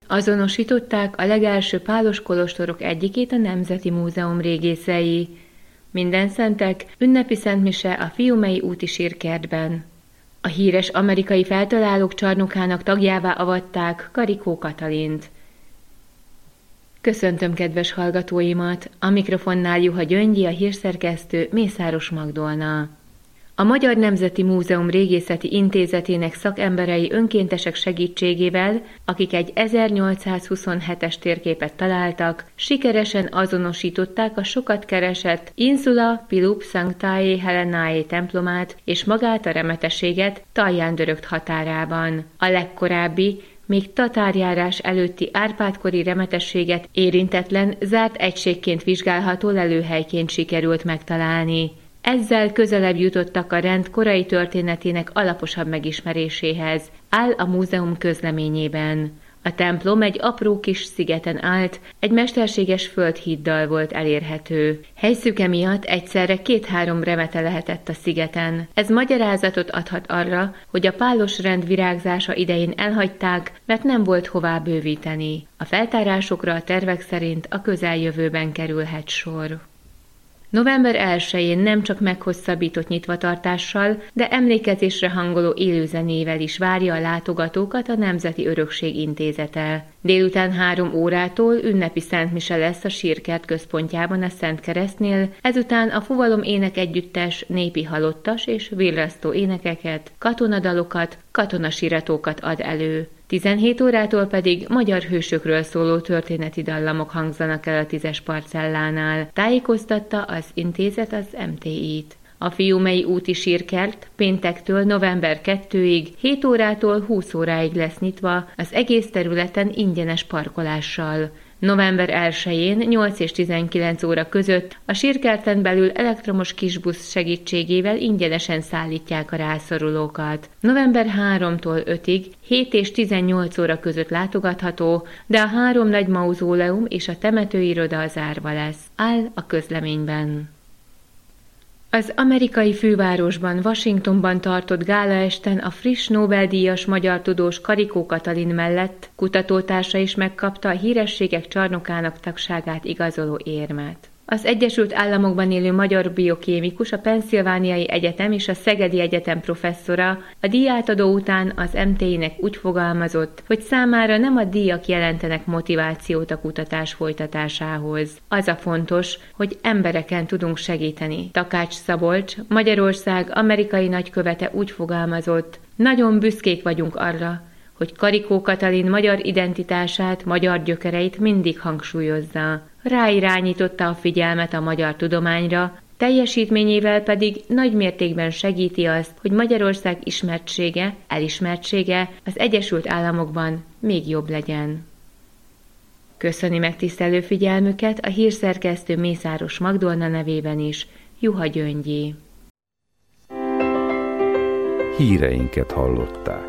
Azonosították a legelső pálos kolostorok egyikét a Nemzeti Múzeum régészei. Mindenszentek, ünnepi szentmise a Fiumei úti sírkertben. A híres amerikai feltalálók csarnokának tagjává avatták Karikó Katalint. Köszöntöm kedves hallgatóimat, a mikrofonnál Juha Gyöngyi, a hírszerkesztő Mészáros Magdolna. A Magyar Nemzeti Múzeum Régészeti Intézetének szakemberei önkéntesek segítségével, akik egy 1827-es térképet találtak, sikeresen azonosították a sokat keresett Insula Pilup Sanctae Helenae templomát és magát a remetességet Talján-Dörögt határában. A legkorábbi, még tatárjárás előtti Árpád-kori remetességet érintetlen, zárt egységként vizsgálható lelőhelyként sikerült megtalálni. Ezzel közelebb jutottak a rend korai történetének alaposabb megismeréséhez, áll a múzeum közleményében. A templom egy apró kis szigeten állt, egy mesterséges földhíddal volt elérhető. Helyszüke miatt egyszerre 2-3 remete lehetett a szigeten. Ez magyarázatot adhat arra, hogy a pálos rend virágzása idején elhagyták, mert nem volt hová bővíteni. A feltárásokra a tervek szerint a közeljövőben kerülhet sor. November 1-én nem csak meghosszabbított nyitvatartással, de emlékezésre hangoló élőzenével is várja a látogatókat a Nemzeti Örökség Intézete. Délután 3 órától ünnepi szentmise lesz a sírkert központjában a Szent Keresztnél, ezután a Fuvalom énekegyüttes népi halottas és virrasztó énekeket, katonadalokat, katonasíratókat ad elő. 17 órától pedig magyar hősökről szóló történeti dallamok hangzanak el a 10-es parcellánál, tájékoztatta az intézet az MTI-t. A Fiumei úti sírkert péntektől november 2-ig, 7 órától 20 óráig lesz nyitva, az egész területen ingyenes parkolással. November 1-én 8 és 19 óra között a sírkerten belül elektromos kisbusz segítségével ingyenesen szállítják a rászorulókat. November 3-tól 5-ig 7 és 18 óra között látogatható, de a 3 nagy mauzóleum és a temetőiroda zárva lesz, áll a közleményben. Az amerikai fővárosban, Washingtonban tartott gálaesten a friss Nobel-díjas magyar tudós Karikó Katalin mellett kutatótársa is megkapta a hírességek csarnokának tagságát igazoló érmet. Az Egyesült Államokban élő magyar biokémikus, a Pennsylvániai Egyetem és a Szegedi Egyetem professzora a díjátadó után az MTI-nek úgy fogalmazott, hogy számára nem a díjak jelentenek motivációt a kutatás folytatásához. Az a fontos, hogy embereken tudunk segíteni. Takács Szabolcs, Magyarország amerikai nagykövete úgy fogalmazott, nagyon büszkék vagyunk arra, hogy Karikó Katalin magyar identitását, magyar gyökereit mindig hangsúlyozza. Ráirányította a figyelmet a magyar tudományra, teljesítményével pedig nagy mértékben segíti azt, hogy Magyarország ismertsége, elismertsége az Egyesült Államokban még jobb legyen. Köszöni megtisztelő figyelmüket a hírszerkesztő Mészáros Magdolna nevében is, Juha Gyöngyi. Híreinket hallották.